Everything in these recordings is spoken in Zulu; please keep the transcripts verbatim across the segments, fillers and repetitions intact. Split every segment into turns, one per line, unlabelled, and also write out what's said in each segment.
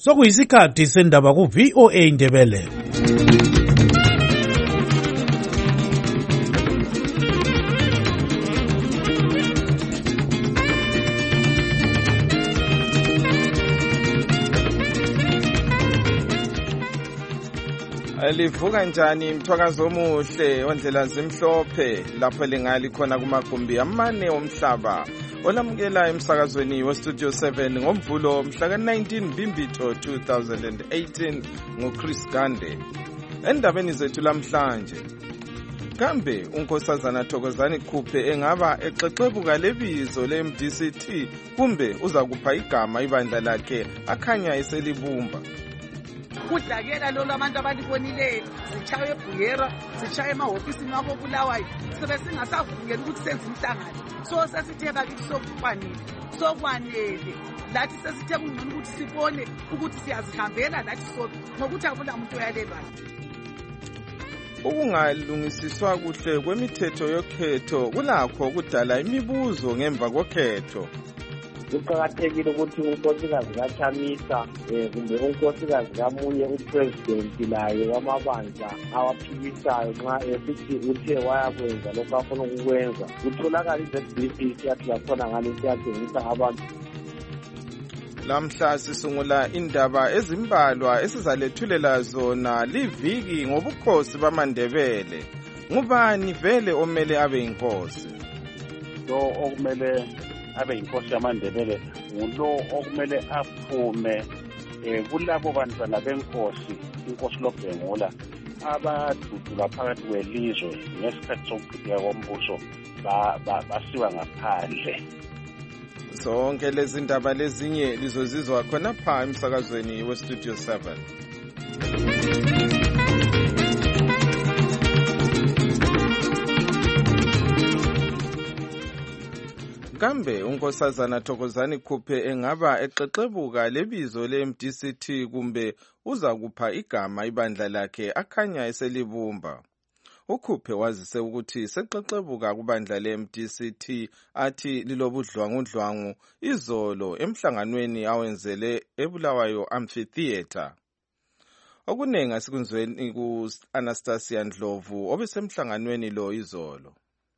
Sokuyisikhathi sendaba ku V O A Indebele.
Livuka njani mthwakazo omuhle ondlela zimhlophe lapho lengali khona kumagumbi amane omhlaba olamukela emsakazweni we Studio seven ngomvulo mhla ka nineteen Mbimbitho two thousand eighteen ngoChris Gande. Endabeni zethu lamhlanje, kambe unkosazana Thokozani Khuphe engaba exexebuka lebizo le M D C T kumbe uza kupha igama ibandla lakhe akhanya eselibumba?
Kudlakela lolu abantu abalibonileyo zichaye ebhuyera zichaye emahofisini wabo Bulawayo sibe singasavukela ukuthi senze umhlangano. So sesithe bakithi sokukwanile sokwanele lathi sesithe kungcono ukuthi sibone ukuthi siyazihambela lathi sonke ngokuthi akula muntu oyalelwayo.
Ukungalungisiswa kuhle kwemithetho yokhetho kulakho kudala imibuzo ngemva kokhetho.
Kuqakathekile ukuthi unkosikazi kaChamisa kumbe unkosikazi kamunye upresident laye wamabandla awaphikisayo nxa esithi uthe wayakwenza lokho afuna ukukwenza kutholakala iZBC siyathi lakhona ngale siyatshengisa abantu.
Lamhla sisungula indaba ezimbalwa esizalethulela zona liviki ngobukhosi bamaNdebele. Ngubani vele omele abe inkosi?
Lo okumele abe inkosi yamaNdebele ngulo okumele aphume kulabo bantwana benkosi inkosi loBhengula abadudula phakathi kwelizwe ngesikhathi sokuqhubeka kombuso basiwa ngaphandle.
Zonke lezi ndaba lezinye lizozizwa khona pha emsakazweni we Studio seven. Kambe unkosazana Thokozani Khuphe engaba exexebuka lebizo le M D C T kumbe uza kupha igama ibandla lakhe akhanya eselibumba? uKhuphe wazise ukuthi sexexebuka kubandla le M D C T athi lilobudlwangudlwangu izolo emhlanganweni awenzele eBulawayo Amphitheatre. Okunenga sikunzweni ku Anastasia Ndlovu obesemhlanganweni lo izolo.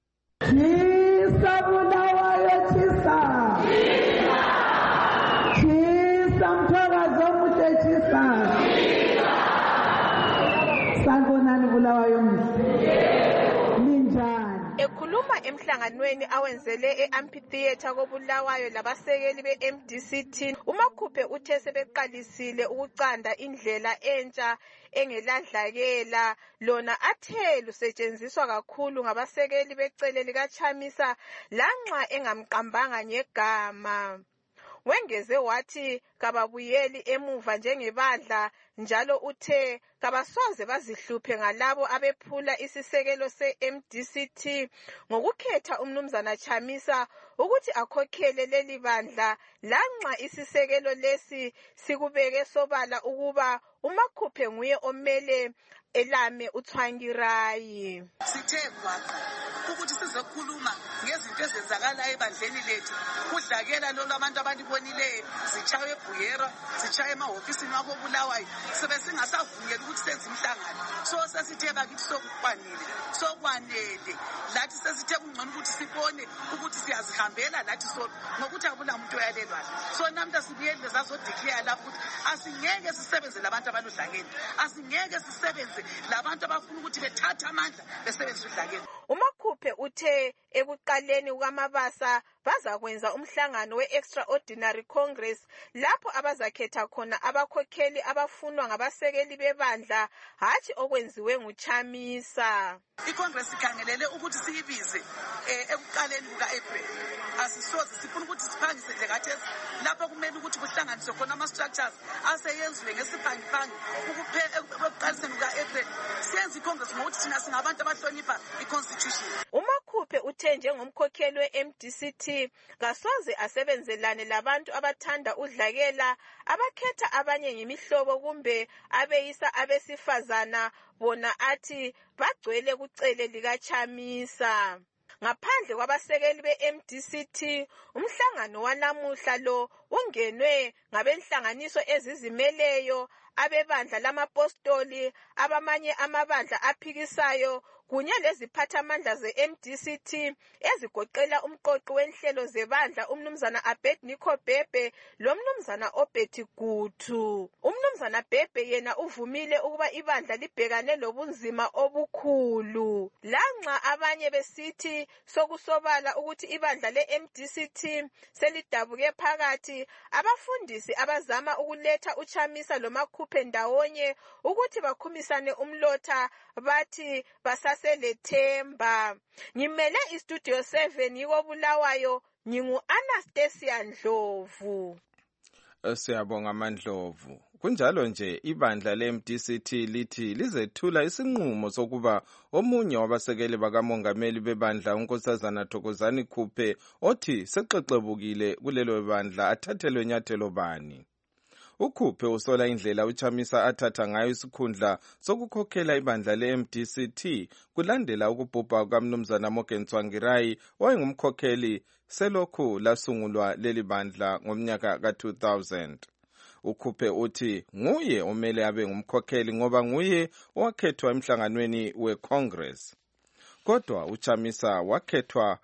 Ekhuluma emhlanganweni awenzele e-Amphitheatre koBulawayo labasekeli be-M D C T, uMakhuphe uthe sebeqalisile ukucanda indlela entsha engeladlakela lona athe lusetshenziswa kakhulu ngabasekeli becele likaChamisa lanxa engamqambanga ngegama. Wengeze wathi kababuyeli emuva njengebandla njalo uthe kabasoze bazihluphe ngalabo abephula isisekelo se-M D C T ngokukhetha umnumzana Chamisa ukuthi akhokhele leli bandla lanxa isisekelo lesi sikubeke sobala ukuba uMakhuphe nguye omele elame uThwangirayi.
Sithe kwaqa ukuthi sizokhuluma ngezinto ezenzakala ebandleni lethu kudlakela lolu abantu abalibonileyo zichaye ebhuyera zichaye emahofisini wabo Bulawayo sibe singasavukela ukuthi senze umhlangano. So sesithe bakithi sokukwanile sokwanele lathi sesithe kungcono ukuthi sibone ukuthi siyazihambela lathi sonke ngokuthi akula muntu oyalelwayo. So namhla sibuyele sazodeclare lapho ukuthi asingeke sisebenze labantu abaludlakeni, asingeke sisebenze labantu abafuna ukuthi bethathe amandla besebenze udlakeni.
uMakhuphe uthe ekuqaleni kukamabasa bazakwenza umhlangano we-Extraordinary Congress lapho abazakhetha khona abakhokheli abafunwa ngabasekeli bebandla hathi okwenziwe nguChamisa.
ICongress ikhangelele ukuthi siyibize ekuqaleni kuka-April. Asisoze sifuna ukuthi siphangise nje kathesi lapho kumele ukuthi kuhlanganiswe khona ama-structures aseyenziwe ngesiphangi-phangi ekuqaliseni kuka-April. Siyenza iCongress ngokuthi thina singabantu abahlonipha iConstitution.
uMakhuphe uthe njengomkhokheli we-M D C T kasoze asebenzelane labantu abathanda udlakela abakhetha abanye ngemihlobo kumbe abeyisa abesifazana bona athi bagcwele kucele likaChamisa. Ngaphandle kwabasekeli be-M D C T, umhlangano wanamuhla lo ungenwe ngabenhlanganiso ezizimeleyo, abebandla lamapostoli, abamanye amabandla aphikisayo, kunye leziphathamandla ze-M D C T ezigoqela umqoqi wenhlelo zebandla umnumzana Abednego Bhebhe lomnumzana Obeti Gutu. Umnumzana Bhebhe yena uvumile ukuba ibandla libhekane lobunzima obukhulu. Lanxa abanye besithi sokusobala ukuthi ibandla le-M D C T selidabuke phakathi, abafundisi abazama ukuletha uChamisa loMakhuphe ndawonye ukuthi bakhumisane umlotha bathi basaselethemba. Ngimele iStudio seven yiko Bulawayo, ngingu-Anastasia Ndlovu.
Siyabonga Mandlovu. Kunjalo nje ibandla le-M D C T lithi lizethula isinqumo sokuba omunye wabasekeli bakamongameli bebandla unkosazana Thokozani Khuphe othi sexexebukile kulelo bandla athathelwe nyathelo bani. uKhuphe usola indlela uChamisa athatha ngayo isikhundla sokukhokhela ibandla le-M D C T kulandela ukubhubha kukamnumzana Morgan Tsvangirai owayengumkhokheli selokhu lasungulwa leli bandla ngomnyaka ka two thousand. uKhuphe uthi nguye omele abe ngumkhokheli ngoba nguye owakhethwa emhlanganweni weCongress. Kodwa uChamisa wakhethwa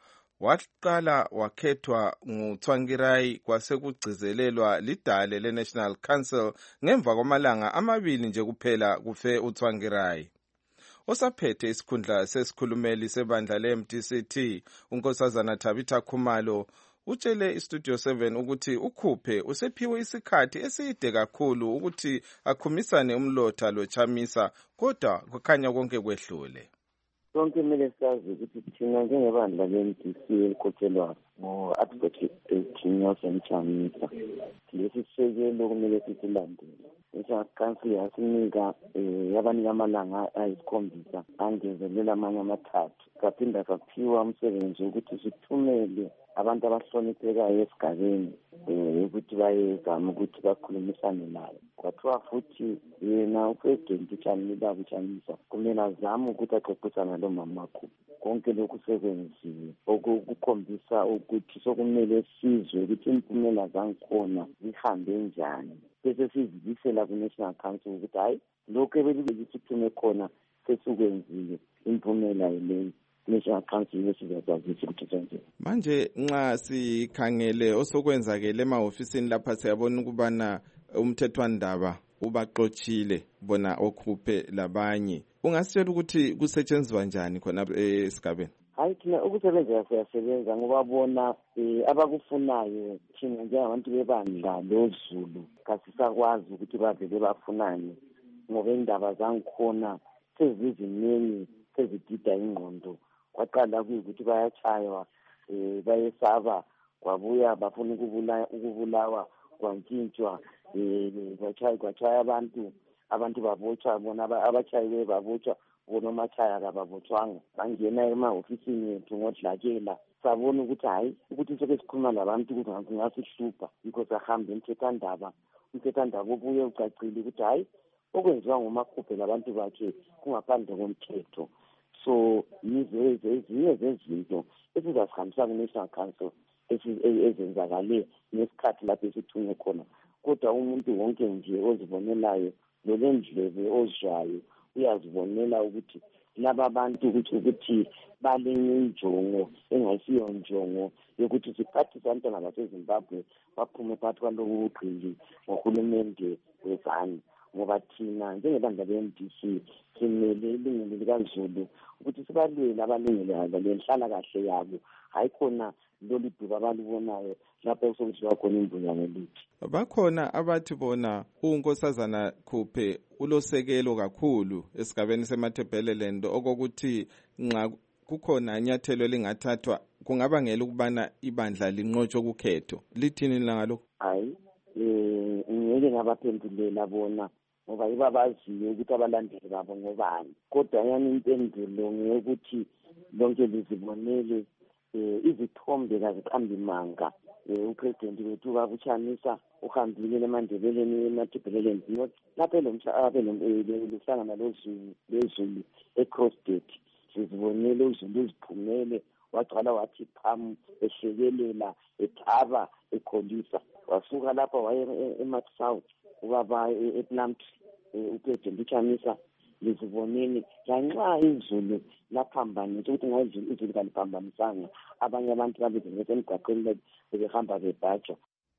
waqala wakhethwa nguTsvangirai kwasekugcizelelwa lidale le-National Council ngemva kwamalanga amabili nje kuphela kufe uTsvangirai. Osaphethe isikhundla sesikhulumeli sebandla le-M D C T unkosazana Tabitha Khumalo utshele iStudio seven ukuthi uKhuphe usephiwe isikhathi eside kakhulu ukuthi akhumisane umlotha loChamisa, kodwa kukhanya konke kwehlule.
Sonke kumele sazi ukuthi thina njengebandla le-M D C elikhokhelwa ngo-Advocate Nelson Chamisa, lesi sisekelo kumele sisilandele. National Council yasinika yabanika amalanga ayisikhombisa angezelela amanye amathathu, saphinda saphiwa umsebenzi ukuthi sithumele abantu abahloniphekayo esigabeni ukuthi bayezama ukuthi bakhulumisane naye. Kwathiwa futhi yena uPresident uChamisa uChamisa kumele azame ukuthi axoxisane lo mama Makhuphe. Konke lokhu sekwenziwe okukhombisa ukuthi sokumele sizwe ukuthi impumela zangikhona zihambe njani, bese sizibisela ku-National Council ukuthi hayi lokhu ebelike siphume khona sesikwenzile, impumela yileyo. National Council yesizazazisa ukuthi senze.
Manje nxa sikhangele osokwenzakele emahofisini lapha siyabona ukubana umthethwandaba ubaxochile bona oKhuphe labanye. Ungasitshela ukuthi kusetshenzwa njani khona esigabeni?
Hayi thina ukusebenza siyasebenza ngoba bona abakufunayo thina njengabantu bebandla loZulu kasisakwazi ukuthi bavele bafunane ngoba indaba zangikhona seziziningi sezidida ingqondo. Kwaqala kuyukuthi bayachaywa bayesaba, kwabuya bafuna ukubulawa kwantshintshwa kwachaya kwachaya abantu abantu babotshwa bona abachayiwe babotshwa bona amachaya kababotshwanga bangena emahofisini ethu ngodlakela. Sabona ukuthi hayi ukuthi soke sikhuluma labantu ukuthi ngasihlupha yikho sahamba umthethwandaba. Umthethwandaba ubuye ucacile ukuthi hayi okwenziwa ngoMakhuphe labantu bakhe kungaphandle komthetho. So yize ezinye zezinto esizasihambisa ku-National Council ezenzakale ngesikhathi lapho esithunywe khona. Kodwa umuntu wonke nje ozibonelayo lolendlebe ozwayo uyazibonela ukuthi laba bantu ukuthi ukuthi balenye injongo engayisiyo njongo yokuthi siphathise abantwana baseZimbabwe baphume phakathi kwalobu bugqili ngohulumende wezani. Ngoba thina njengebandla le-M D C simele ilungelo likaZulu ukuthi sibalwele abalungelo abo lenhlala kahle yabo, hayi khona lolu duba abalibonayo lapho sokuziwa khona imbunyane lithi.
Bakhona abathi bona unkosazana Khuphe ulosekelo kakhulu esigabeni seMatabeleland okokuthi nxa kukhona inyathelo lingathathwa kungabangela ukubana ibandla linqotshwe kukhetho. Lithini ngalokho?
Hayi eh ngeke ngabaphendulela bona ngoba iba baziyo ukuthi abalandeli babo ngobani. Kodwa yana impendulo ngokuthi lonke lizibonele izithombe kaziqambi manga. uPresident wethu babuChamisa uhambile eMandebeleni eMatabeleland lapho elomhlangano loZulu lezulu eCrossgate. Sizibonele uZulu uziphumele wagcwala wathi phamu ehlekelela ethaba ekholisa. Wasuka lapha waye eMark South ubaba ePlumtree uPresident uChamisa liziboneni lanxa izulu laphambanisa ukuthi ngayizulu izulu kaliphambanisanga abanye abantu babezengeza emgwaqweni behamba bebhaja.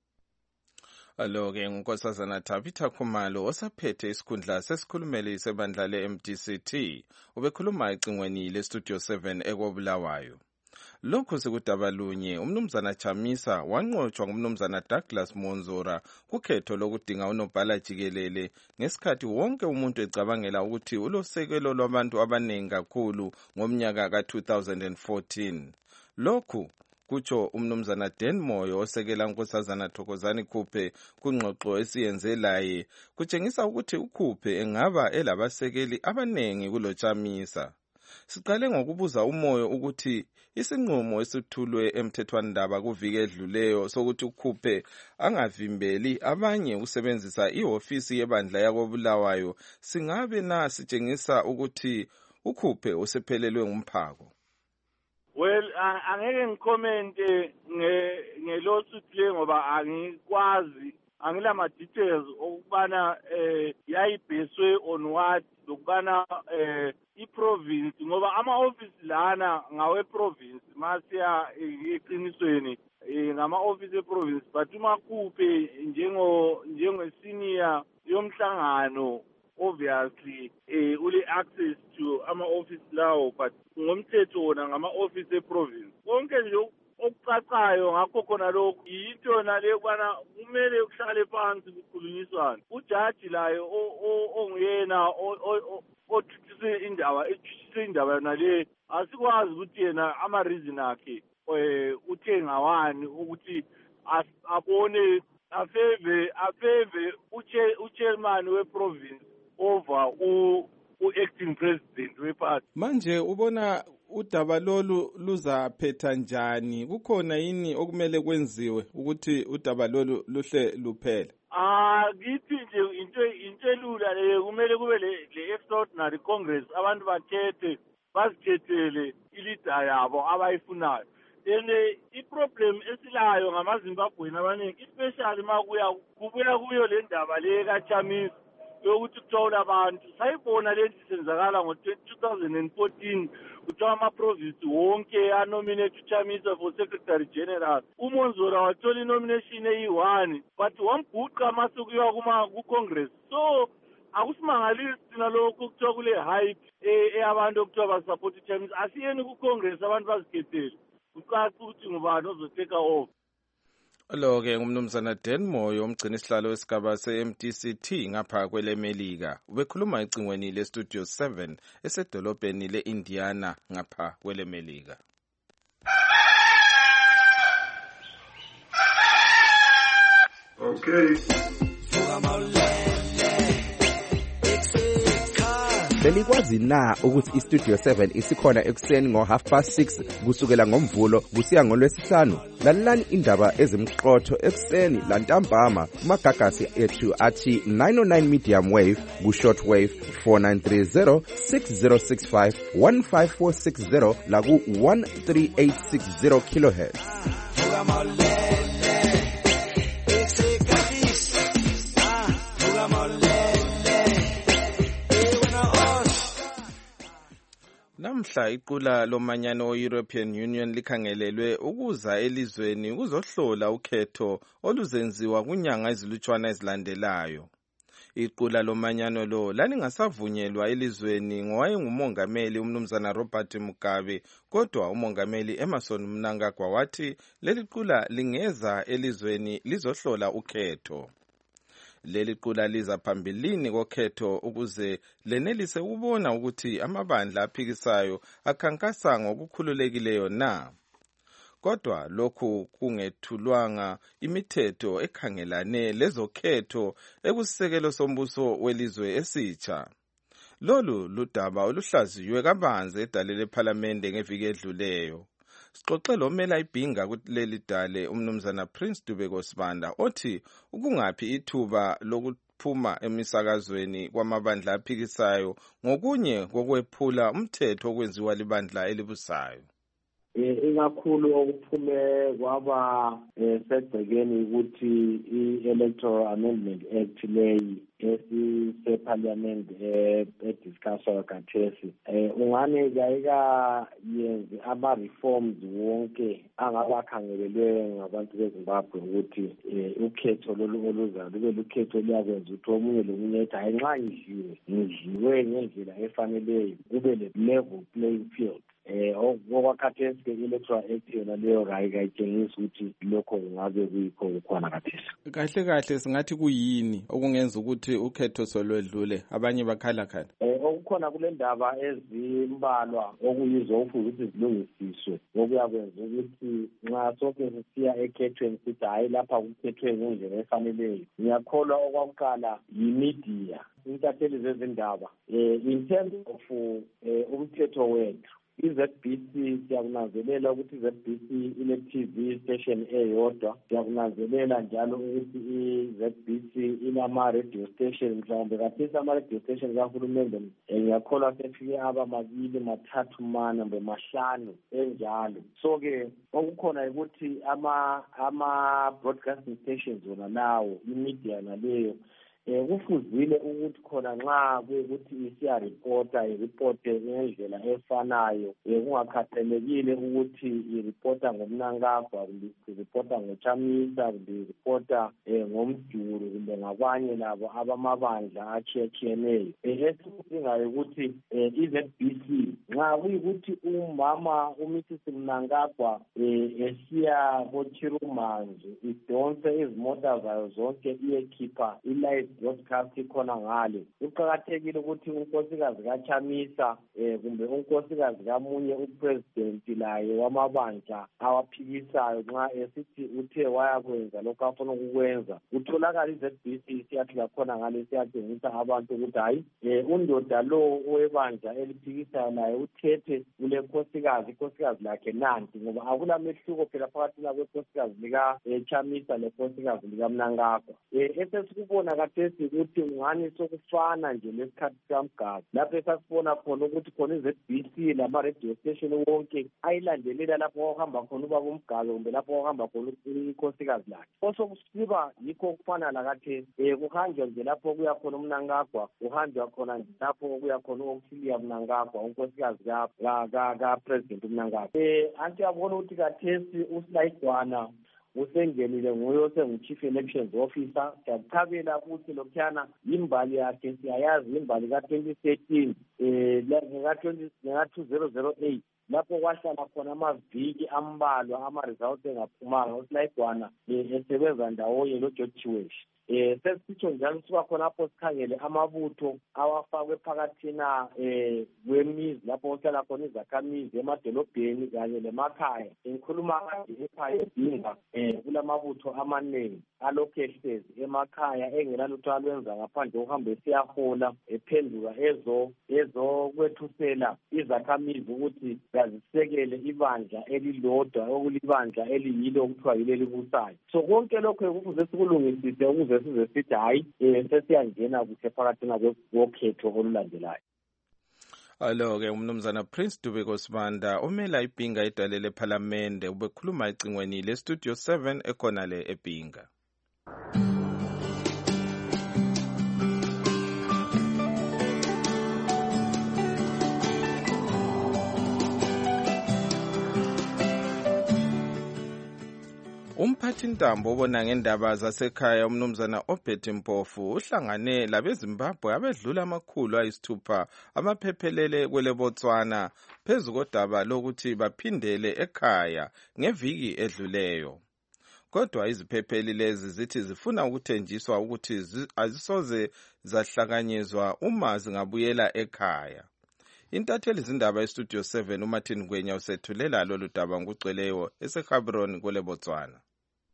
Alo-ke ngunkosazana Tabitha Khumalo osaphethe isikhundla sesikhulumeli sebandla le-M D C T ubekhuluma ecingweni le-Studio seven ekobulawayo. Lokhu sekudaba lunye umnumzana Chamisa wanqotshwa ngumnumzana Douglas Monzora kukhetho lokudinga unobhala jikelele ngesikhathi wonke umuntu ecabangela ukuthi ulosekelo lwabantu abanengi kakhulu ngomnyaka ka two thousand fourteen. Lokhu kutsho umnumzana Dan Moyo osekela unkosazana Thokozani Khuphe kungxoxo esiyenze laye kutshengisa ukuthi uKhuphe engaba elabasekeli abanengi kulo Chamisa. Siqale ngokubuza uMoyo ukuthi isinqumo esithulwe emthethwandaba kuviki edluleyo sokuthi uKhuphe angavimbeli abanye usebenzisa ihofisi yebandla yakobulawayo singabe na sitshengisa ukuthi uKhuphe usephelelwe ngumphako.
Well, angeke ngikomente ngelawsuit le ngoba angikwazi angilama details okubana eh yayibheswe on what lokubana eh iprovince ngoba ama office lana ngawe province masiya eqinisweni ngama office eprovince but uma Khuphe njengo njengo senior yomhlangano obviously eh ule access to ama office lawo but ngomthetho wona ngama office eprovince konke nje okucacayo ngakho khona lokho yinto nale bana kumele ukuhlale phansi kukhulunyiswana ujaji layo onguyena othuthise indaba ethuthise indaba nale asikwazi ukuthi yena ama reason akhe eh uthe ngawani ukuthi abone afeve afeve uche uchairman weprovince over u acting president weparty.
Manje ubona udaba lolu luzaphetha njani? Kukhona yini okumele kwenziwe ukuthi udaba lolu luhle luphele?
Ah ngithi nje into into elula le kumele kube le extraordinary congress abantu bakhethe bazikhethele ilida yabo abayifunayo. Then iproblem esilayo ngamaZimbabwe abaningi especially makuya kubuya kuyo le ndaba le kaChamisa yokuthi kuthola abantu sayibona lento isenzakala ngo two thousand fourteen kuthiwa ama-province wonke anominate uChamisa for secretary general. uMonzora wathola inomination eyi-one but wambhuqa mase kuyiwa kuma ku-congress. So akusimangalisi thina lokhu kuthiwa kule hype eyabantu okuthiwa basupport uChamisa asiyeni ku-congress abantu bazikhethele kucaca ukuthi ngubani ozoteka off.
Lo-ke ngumnumzana Dan Moyo umgcini isihlalo wesigaba se-M D C T ngapha kwelemelika ubekhuluma ecingweni le-Studio seven esedolobheni le-Indiana ngapha kwelemelika.
Okay. Belikwazi na ukuthi iStudio seven isikhona ekuseni ngo half past six kusukela ngomvulo kusiya ngolwesihlanu? Lalelani indaba ezimqotho ekuseni lantambama kumagagasi ethu athi nine oh nine medium wave ku short wave four nine three zero six zero six five one five four six zero la ku one three eight six zero kilohertz.
Namhla iqula lomanyano we-European Union likhangelelwe ukuza elizweni kuzohlola ukhetho oluzenziwa kunyanga ezilutshwana ezilandelayo. Iqula lomanyano lo lalingasavunyelwa elizweni ngowayengumongameli umnumzana Robert Mugabe, kodwa umongameli Emmerson Mnangagwa wathi leli qula lingeza elizweni lizohlola ukhetho. Leli qula liza phambilini kokhetho ukuze lenelise ukubona ukuthi amabandla aphikisayo akhankasa ngokukhululekileyo na. Kodwa lokhu kungethulwanga imithetho ekhangelane lezokhetho ekusisekelo sombuso welizwe esitsha. Lolu ludaba oluhlaziywe kabanzi edale lephalamende ngeviki edluleyo. Sixoxe lomela ibhinga kuleli dale umnumzana Prince Dubeko Sibanda othi ukungaphi ithuba lokuphuma emisakazweni kwamabandla aphikisayo ngokunye kokwephula umthetho okwenziwa libandla elibusayo.
ikakhulu okuphume kwaba segcekeni ukuthi i-Electoral Amendment Act leyi esisepharliament ediscusswa khathesi ungani kayika yenzi ama-reforms wonke angabakhangelelwe ngabantu beZimbabwe ukuthi ukhetho lolu oluzayo lube lukhetho luyakwenza ukuthi omunye lomunye ethi hayi nxa ngidliwe ngidliwe ngendlela efaneleyo kube le-level playing field. Eh okwakhathesi ke electoral act yona leyo kayitshengisa ukuthi lokho kungabe kuyikho kukhona khathesi.
Kahle kahle singathi kuyini okungenza ukuthi ukhetho solwedlule abanye bakhala khala.
Eh okukhona kule ndaba ezimbalwa okuyizo ofuze ukuthi zilungisiswe okuyakwenza ukuthi nxa sonke sisiya ekhethweni sithi hayi lapha kukhethwe ngendlela efaneleyo. Ngiyakholwa okwakuqala yi-media intatheli zezindaba eh in terms of umthetho wethu i-Z B C siyakunanzelela ukuthi i-Z B C ine-T V station eyodwa siyakunanzelela njalo ukuthi i-Z B C inama-radio station mhlawumbe kathesi ama-radio station kahulumende ngiyakholwa sefike aba mabili mathathu mane mbe mahlanu enjalo. So-ke okukhona ukuthi ama-broadcasting stations wona lawo i-media naleyo Eh kufuzile ukuthi khona nxa kuyikuthi isiyareporta iriporte ngendlela efanayo kungakhathalekile ukuthi ireporta ngomnankagwa kumbe ireporta ngochamisa kumbe ireporta ngomduru kumbe ngabanye labo abamabandla achiyechiyeneyo. Esikudingayo ukuthi i-Z B C nxa kuyikuthi umama uMisis Mnangagwa esiya koChirumanzi idonse izimota zayo zonke iyekhipha ilive broadcast khona ngale kuqhakathekile ukuthi unkosikazi kaChamisa eh kumbe unkosikazi kamunye upresident laye wamabandla awaphikisayo nxa esithi uthe wayakwenza lokho afuna ukukwenza utholakala i-Z B C siyathi lakhona ngale siyatshengisa abantu ukuthi hayi undoda lo owebandla eliphikisayo naye uthethe kule nkosikazi inkosikazi lakhe nanti ngoba akulamehluko phela phakathi kwenkosikazi lika Chamisa lenkosikazi lika Mnangagwa. Eh esesikubona kade ukuthi ungani sokufana nje lesikhathi samgazi lapho esasibona khona ukuthi khona i-Z B C lama radio station wonke ayilandelela lapho ohamba khona ubaba umgabe kumbe lapho ohamba khona inkosikazi lakhe. Osokusiba yikho okufana lakathesi eh kuhanjwa nje lapho kuya khona uMnangagwa uhanjwa khona nje lapho kuya khona uMsilia Mnangagwa unkosikazi ka ka ka president uMnangagwa. Eh anti yabona ukuthi kathesi uSilayidwana usengenile nguye osengu-chief elections officer siyakuthabela ukuthi lokhuyana imbali yakhe siyayazi imbali ka-twenty thirteen um ngeka-two thousand eight lapho kwahlala khona amaviki ambalwa ama-results engaphumanga uSilayidwana um esebenza ndawonye noGeorge Chiweshi. Eh sesitsho njalo siba khona lapho sikhangele amabutho awafakwe phakathina eh kwemizi lapho kuhlala khona izakhamizi emadolobheni kanye lemakhaya. Ngikhuluma kanje ekhaya edinga eh kulamabutho amaningi alokhu ehlezi emakhaya engelalutho alwenza ngaphandle kokuhamba esiyahola ephenduka ezo ezokwethusela izakhamizi ukuthi zazisekele ibandla elilodwa okulibandla eliyilo okuthiwa yilo elibusayo. So konke lokho kufuze sikulungisise ukuze size sithi hayi sesiyangena kuhle phakathi kwokhetho olulandelayo.
Alo-ke umnumzana Prince Dube Sibanda omela iBhinga idale lephalamende ubekhuluma ecingweni lestudio seven ekhona le eBhinga. Umphathintambo obona ngendaba zasekhaya umnumzana Obert Mpofu uhlangane labeZimbabwe abedlula amakhulu ayisithupha abaphephelele kwele Botswana phezu kodaba lokuthi baphindele ekhaya ngeviki edluleyo. Kodwa iziphepheli lezi zithi zifuna ukuthenjiswa ukuthi azisoze zahlakanyezwa uma zingabuyela ekhaya. Intatheli zindaba estudio seven uMartin Ngwenya usethulela lolu daba nguCeleyo eseGaborone kwele Botswana.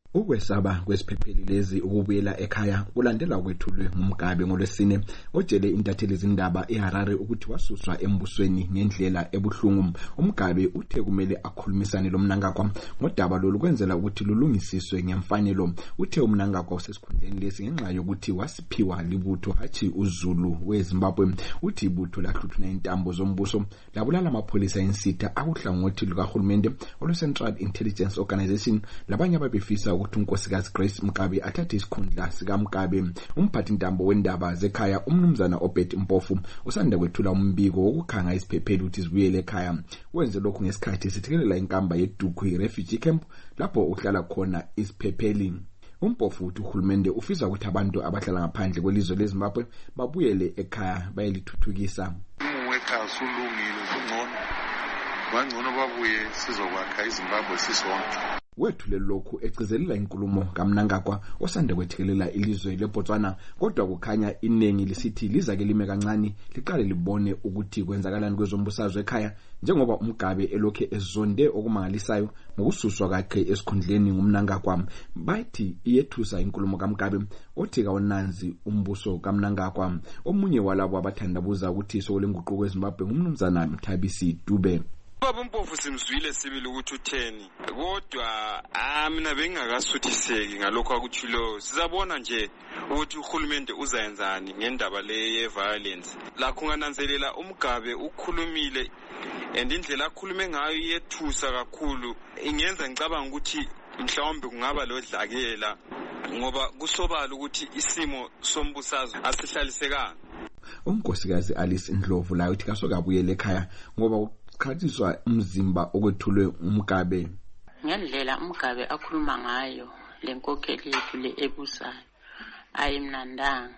Ukwesaba kwesiphepheli lezi ukubuyela ekhaya kulandela kwethulwe ngumgabe ngolwesine otshele intatheli izindaba eHarare ukuthi wasuswa embusweni ngendlela ebuhlungu. Umgabe uthe kumele akhulumisane lomnangagwa ngodaba lolu kwenzela ukuthi lulungisiswe ngemfanelo. Uthe umnangagwa usesikhundleni lesi ngenxa yokuthi wasiphiwa libutho hathi uZulu weZimbabwe. Uthi ibutho lahluthuna intambo zombuso labulala amapholisa ensitha akuhlangothi lukahulumende olu-Central Intelligence Organization labanye ababefisa ukuthi unkosikazi Grace Mkabi athathe isikhundla sika Mkabi. Umphathi intambo wendaba zekhaya umnumzana Obed Mpofu usanda kwethula umbiko wokukhanga isiphepheli ukuthi zibuyele ekhaya. Wenze lokhu ngesikhathi sithekelela inkamba yeDukhu refugee camp lapho uhlala khona isiphepheli. Umpofu uthi uhulumende ufisa ukuthi abantu abahlala ngaphandle kwelizwe leZimbabwe babuyele ekhaya bayelithuthukisa.
Umweka sulungile kungcono bangcono babuye sizokwakha iZimbabwe sisonke.
Wethule lokhu egcizelela inkulumo kaMnangagwa osanda kwethekelela ilizwe leBotswana kodwa kukhanya inengi lisithi lizake lime kancane liqale libone ukuthi kwenzakalani kwezombusazwe ekhaya njengoba umgabe elokhe ezonde okumangalisayo ngokususwa kwakhe esikhundleni ngumnangagwa. Bathi iyethusa inkulumo kaMgabe othi kawonanzi umbuso kaMnangagwa. Omunye walabo abathandabuza ukuthi sokulenguquko eZimbabwe ngumnumzana Mthabisi Dube.
Baba Mpofu simzwile sibili ukuthi utheni kodwa mina bengakasuthiseki ngalokho akuthilo. Sizabona nje ukuthi uhulumende uzayenzani ngendaba le ye violence. La kungananzelela umgabe ukhulumile and indlela akhulume ngayo yethusa kakhulu ingenza ngicabanga ukuthi mhlawumbe kungaba lodlakela ngoba kusobala ukuthi isimo sombusazwe asihlalisekanga.
Unkosikazi Alice Ndlovu layo uthi kasokabuyele ekhaya ngoba ukhathiswa umzimba okwethulwe umgabe.
Ngendlela umgabe akhuluma ngayo lenkokheli yethu le ebusayo ayimnandanga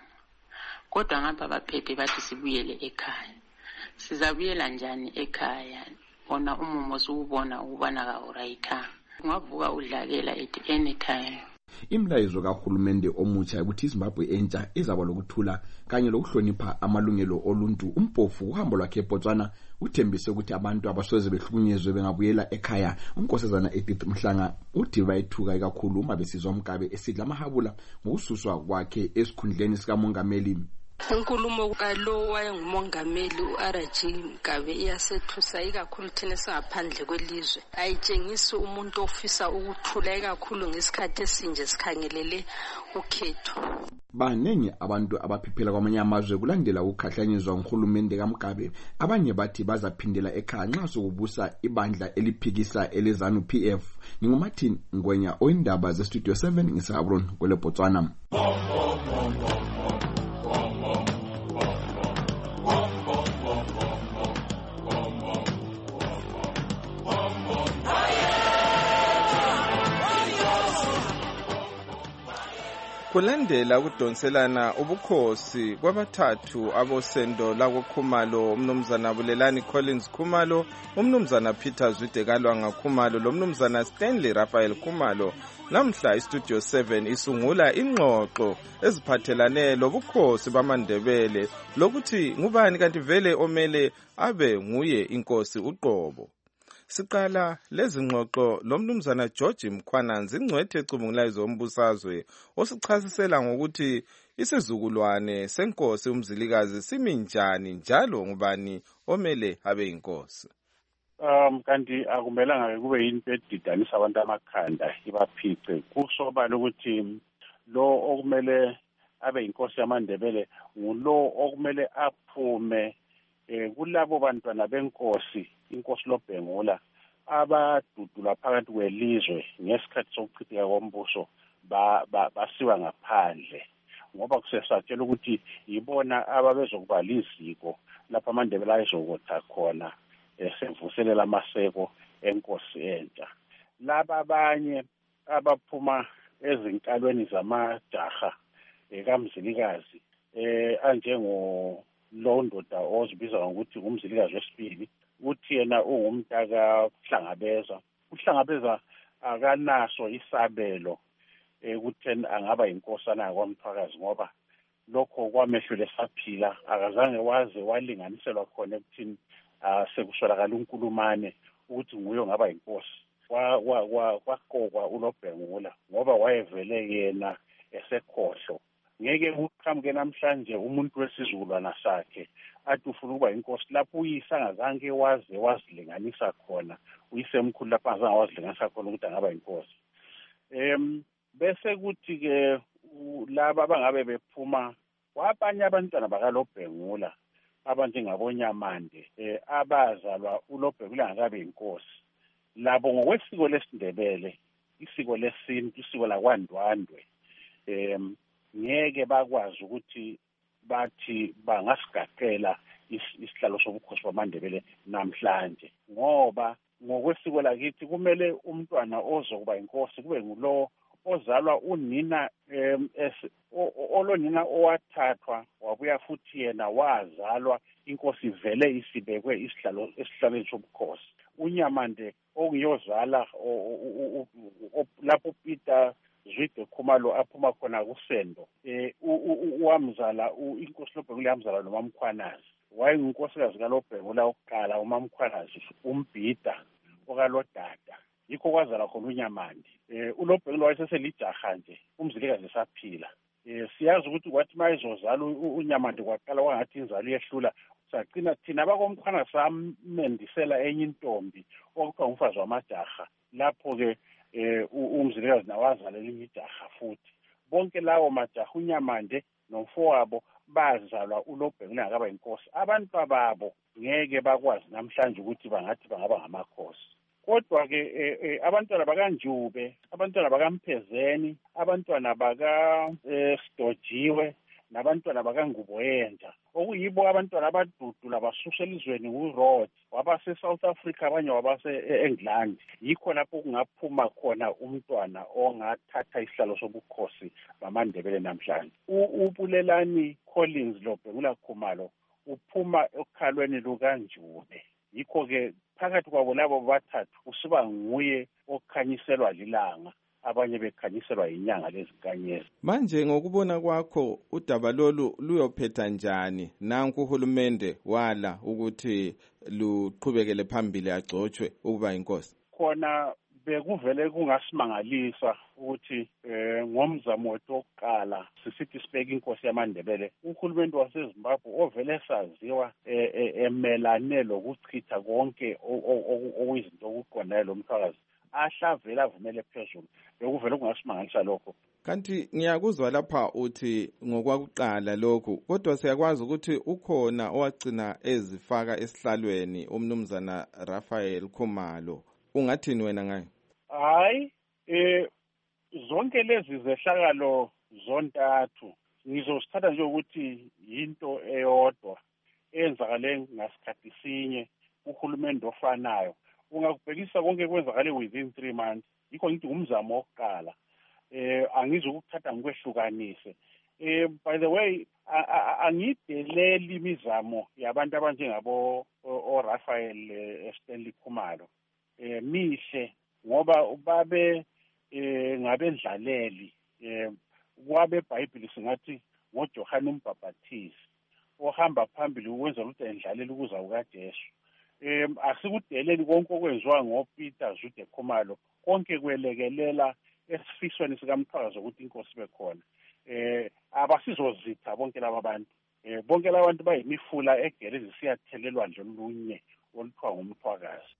kodwa ngapha abaphethe bathi sibuyele ekhaya. Sizabuyela njani ekhaya bona umumo siwubona ukubana ka-orayithanga ungavuka udlakela at any time.
Imlayezo kahulumende omutsha ukuthi iZimbabwe entsha izaba lokuthula kanye lokuhlonipha amalungelo oluntu. Umpofu uhambo lwakhe eBotswana uthembise ukuthi abantu abasoze behlukunyezwe bengabuyela ekhaya. Unkosazana Edith Mhlanga uthi bayithuka kakhulu uma besizwa umgabe esidla amahabula ngokususwa kwakhe esikhundleni sikamongameli.
Inkulumo kalo wayengumongameli uR G Mgabe iyasethusa ikakhulu thina singaphandle kwelizwe. Ayitshengisi umuntu ofisa ukuthula ikakhulu ngesikhathi esinje sikhangelele ukhetho.
Baningi abantu abaphiphela kwamanye amazwe kulandela ukukhahlanyezwa nguhulumende kaMgabe. Abanye bathi bazaphindela ekhaya nxa sokubusa ibandla eliphikisa eleZANU P F. Ningumathi Ngwenya oyindaba ze Studio seven ngisahabron kwele Botswana.
Kulandela ukudonselana ubukhosi kwabathathu abosendo lakoKhumalo umnumzana Bulelani Collins Khumalo, umnumzana Peter Zwidekalwanga Khumalo lomnumzana Stanley Raphael Khumalo. Namhla iStudio seven isungula ingxoxo eziphathelane lobukhosi bamaNdebele lokuthi ngubani kanti vele omele abe nguye inkosi uqobo. Siqala lezi ngxoxo lomnumzana George Mkhwananzi ingcwethe ecubungulayo zombusazwe osichasisela ngokuthi isizukulwane senkosi umzilikazi simi njani njalo ngubani omele abe inkosi.
Um kanti akumelanga kube yinto edidanisa abantu amakhanda ibaphice kusobala ukuthi lo okumele abe inkosi yamaNdebele ngulo okumele aphume eh kulabo bantwana benkosi inkosi loBhengula abadudula phakathi kwelizwe ngesikhathi sokuchitheka kombuso basiwa ngaphandle ngoba kusesatshela ukuthi yibona ababezokuba liziko lapha amaNdebele ayezokotha khona esevuselela amaseko enkosi entsha. Laba abanye abaphuma ezinkalweni zamajaha ekamzilikazi eh anjengo londoda ozibiza ngokuthi umzilikazi wesibili uthi yena ungumntaka Hlangabeza. uHlangabeza akanaso isabelo ekutheni angaba inkosana kwaMthwakazi ngoba lokho kwamehlule saphila akazange waze walinganiselwa khona ekuthini sekuswelakala uNkulumane ukuthi nguye ongaba inkosi. kwaqokwa uLobhengula ngoba wayevele yena esekhohlo. Ngeke uqhamuke namhlanje umuntu wesizukulwana sakhe athi ufuna ukuba inkosi lapho uyise angazange waze wazilinganisa khona, uyisemkhulu lapho angazange wazilinganisa khona ukuthi angaba inkosi. Em bese kuthi ke laba bangabe bephuma kwabanye abantwana bakaLobhengula abanjengabonyamande eh abazalwa uLobhengula angakabe inkosi. Labo ngokwesiko lesindebele, isiko lesintu, isiko lakwaNdwandwe, em ngeke bakwazi ukuthi bathi bangasigaxela isihlalo sobukhosi bamaNdebele namhlanje, ngoba ngokwesiko lakithi kumele umntwana ozokuba inkosi kube ngulo ozalwa unina em olonina owathathwa wabuya futhi yena wazalwa inkosi vele isibekwe isihlalo esihlalweni sobukhosi. Unyamande okuyozala lapho uPeter Zwide Khumalo aphuma khona kusendo eh uwamzala inkosi Lobhengula yamzala noMamkhwanazi, wayengunkosikazi kaLobhengula oqala uMamkhwanazi uMbhida okaLodada, yikho kwazala khona uNyamande. eh uLobhengula wayeseselijaha nje umzilikazi esaphila. eh siyazi ukuthi kwathi mayizozala uNyamande kwaqala wangathi inzalo yehlula, sagcina thina bakomkhwana samendisela enye intombi okuthiwa umfazi wamajaha, lapho ke eh umzilikazi nawazalela imijaha futhi. Bonke lawo majaha uNyamande nomfowabo bazalwa uLobhengula ngaba inkosi. Abantu babo ngeke bakwazi namhlanje ukuthi bangathi bangaba ngamakhosi. Kodwa ke abantwana bakaNjube, abantwana bakaMphezeni, abantwana baka Sidojiwe nabantwana bakaNguboyenja okuyibo abantwana abadudula basusha elizweni uRhodes wabase South Africa, abanye wabase eEngland. Yikho lapho kungaphuma khona umntwana ongathatha isihlalo sobukhosi bamaNdebele namhlanje. uBulelani Collins Lobhengula Khumalo uphuma ekhalweni lukaNjube. Yikho ke phakathi kwabo labo bathathu usiba nguye okhanyiselwa lilanga, abanye bekhanyiselwa inyanga lezinkanyezi.
Manje ngokubona kwakho udaba lolu luyophetha njani? Nanku uhulumende wala ukuthi luqhubekele phambili agcotshwe ukuba inkosi.
Khona bekuvele kungasimangalisa ukuthi eh ngomzamo wethu oqala sisithi sibeke inkosi yamaNdebele, uhulumende waseZimbabwe ovele saziwa emelane lokuchitha konke okuyizinto okuqondayo lomthwakazi ahlavela avumele phezulu. Bekuvele kungasimangalisa lokho.
Kanti ngiyakuzwa lapha uthi ngokwakuqala lokhu, kodwa siyakwazi ukuthi ukhona owagcina ezifaka esihlalweni umnumzana Raphael Khumalo. Ungathini wena ngayo?
Hayi, eh zonke lezi zehlakalo zontathu ngizosithatha nje ukuthi into eyodwa enzakale ngasikhathi sinye uhulumende ofanayo. Ungakubhekisa konke kwenzakale within three months. Yikho ngithi umzamo wokuqala. Eh angizokuthatha ngikwehlukanise. Eh by the way angideleli imizamo yabantu abanjengabo oRaphael Stanley Khumalo. Eh mihle ngoba babe eh ngabendlaleli eh kwabe eBhayibheli singathi ngoJohane uMbhaphathizi ohamba phambili ukwenza ukuthi endlaleli ukuza kukaJesu. Em asikudeleli konke okwenziwa ngoPeter Zwide Khumalo, konke kwelekelela esifisweni sikaMthwakazi ukuthi inkosi bekhona. Eh abasizozitha bonke laba bantu. Eh bonke laba bantu bayimifula egelezi siyathelelwa nje olunye oluthiwa ngumthwakazi.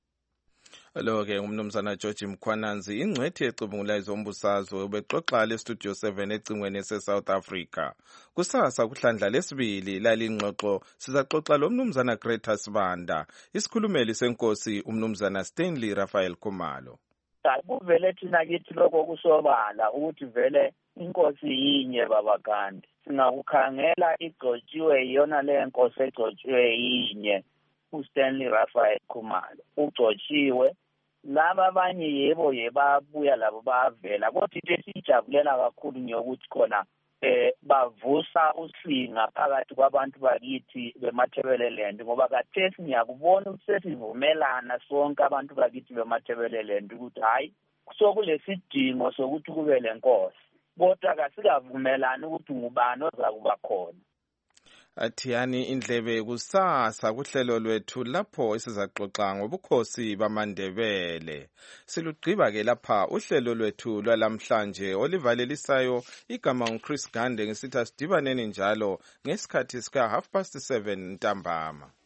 Lo ke umnumzana George Mkhwananzi, ingcwethi ecubungulayo zombusazwe, ubexoxa le Studio seven ecingweni ese-South Africa. Kusasa kuhlandla lesibili lalingxoxo sizaxoxa lo mnumzana Greta Sibanda, isikhulumeli senkosi umnumzana Stanley Raphael Khumalo.
Kuvele thina kithi lokho kusobala ukuthi vele inkosi yinye babakandi. Singakukhangela igcotshiwe iyona le nkosi egcotshiwe yinye. uStanley Raphael Khumalo ugcotshiwe, laba abanye yebo yebabuya labo bavela, kodwa into esijabulela kakhulu nyokuthi khona eh bavusa usinga phakathi kwabantu bakithi beMathebeleland, ngoba kathesi ngiyakubona ukuthi sesivumelana sonke abantu bakithi beMathebeleland ukuthi hayi sokulesidingo sokuthi kube lenkosi, kodwa kasikavumelani ukuthi ngubani oza kuba khona.
Athiyani indlebe kusasa kuhlelo lwethu lapho sizaxoxa ngobukhosi bamaNdebele. Silugqiba ke lapha uhlelo lwethu lwalamhlanje olivalelisayo igama nguChris Gande ngisithi asidibaneni njalo ngesikhathi sika half past seven ntambama.